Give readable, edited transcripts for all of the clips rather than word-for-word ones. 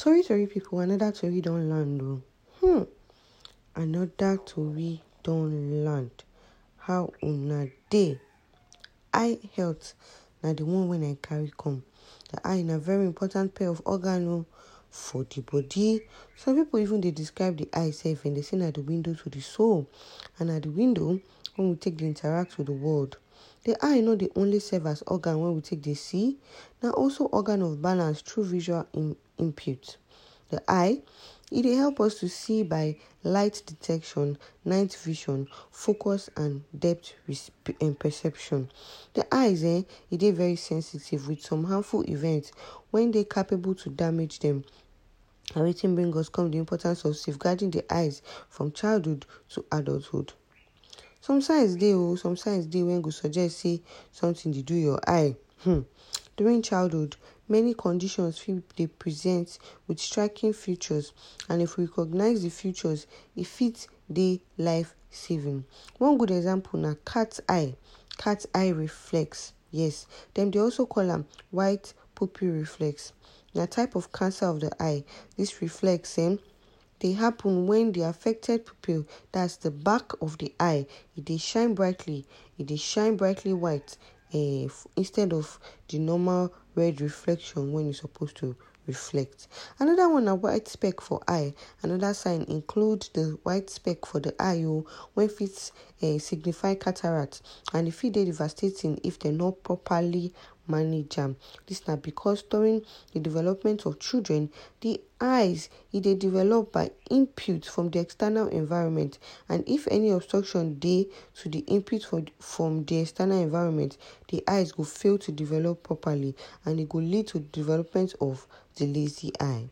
Tori people, another tori don land o. Another tori don land. How una dey? Eye health na the one when I carry come. The eye na very important pair of organ for the body. Some people even dey describe the eye sef and they say na the window to the soul. And na the window when we take dey interact with the world. The eye no dey only serve as organ when we take dey see, na also organ of balance through visual input. The eye, e dey help us to see by light detection, night vision, focus and depth perception. The eyes, e dey very sensitive with some harmful events when they capable to damage them. And wetin bring us come the importance of safeguarding the eyes from childhood to adulthood. Some signs dey when go suggest say something dey do your eye. During childhood, many conditions fit dey present with striking features, and if we recognize the features, e fit dey life-saving. One good example na cat eye reflex. Yes, dem dey also call am white pupil reflex. Na type of cancer of the eye. This reflex dey happen when the affected pupil, that's the back of the eye, e dey shine brightly white instead of the normal red reflection when it's supposed to reflect. Another one na white speck for eye. Another sign include the white speck for the eye when fit signify cataract, and e fit dey devastating if dem not properly manage am. This na because during the development of children, the eyes dey develop by input from the external environment, and if any obstruction dey to the input from the external environment, the eyes go fail to develop properly, and it go lead to development of the lazy eye.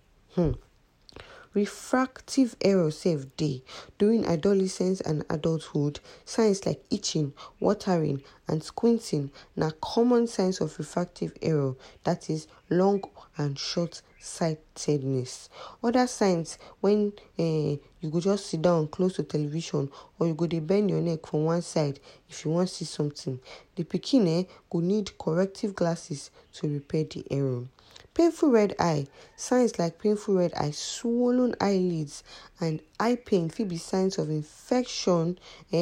Refractive error sef dey. During adolescence and adulthood, signs like itching, watering and squinting na common signs of refractive error, that is long and short sightedness. Other signs when you go just sit down close to television, or you go dey bend your neck from one side if you want see something. The pikin go need corrective glasses to repair the error. Painful red eye. Signs like painful red eye, swollen eyelids and eye pain fit be signs of infection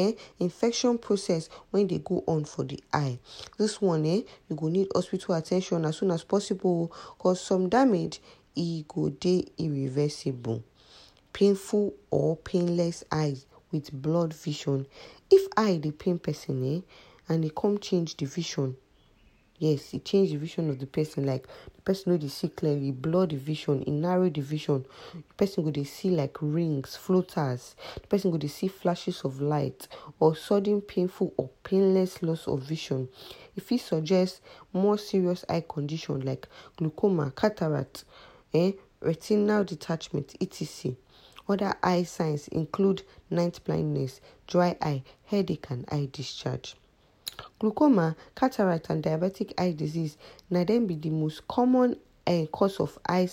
process when they go on for the eye. This one you go need hospital attention as soon as possible, because some damage go dey irreversible. Painful or painless eyes with blurred vision. If eye dey pain person and e come change the vision, yes, it change the vision of the person, like the person no dey see clearly, blur the vision, narrow the vision. The person go dey see like rings, floaters. The person go dey see flashes of light, or sudden painful or painless loss of vision. It fit suggest more serious eye condition like glaucoma, cataract, retinal detachment, etc. Other eye signs include night blindness, dry eye, headache and eye discharge. Glaucoma, cataract and diabetic eye disease na dem be the most common cause of eye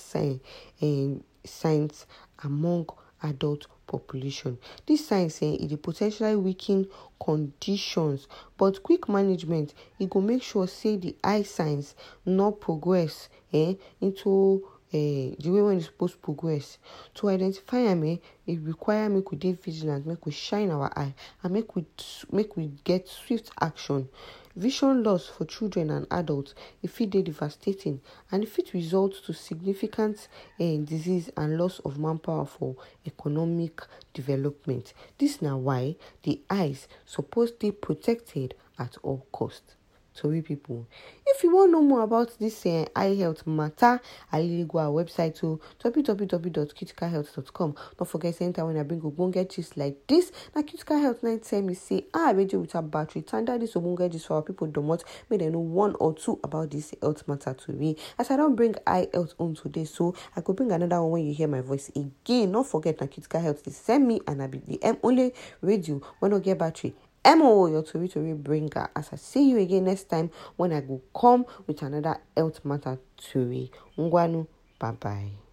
signs among adult population. These signs dey potentially weaken conditions, but quick management go make sure say the eye signs not progress into the way when it's supposed to progress. To identify am, it require make we dey vigilant, make we shine our eye, and make we get swift action. Vision loss for children and adults, it fit dey devastating, and it fit result to significant disease and loss of manpower for economic development. This na why the eyes suppose dey protected at all costs. Tori people, if you want know more about this eye health matter, I really go our website to www.cuticalhealth.com. Don't forget to enter when I bring ogbonge gist like this. Now Cuticle Health 9 tell me say radio without battery. Tanda this ogbonge gist for our people domot, may they know one or two about this health matter to me. As I don't bring eye health on today, so I could bring another one when you hear my voice again. Don't forget, now Cuticle Health is send me, and I be the only radio when I get battery. MO, your tori bringer. As I see you again next time when I go come with another health matter tori. Ngwanu, bye bye.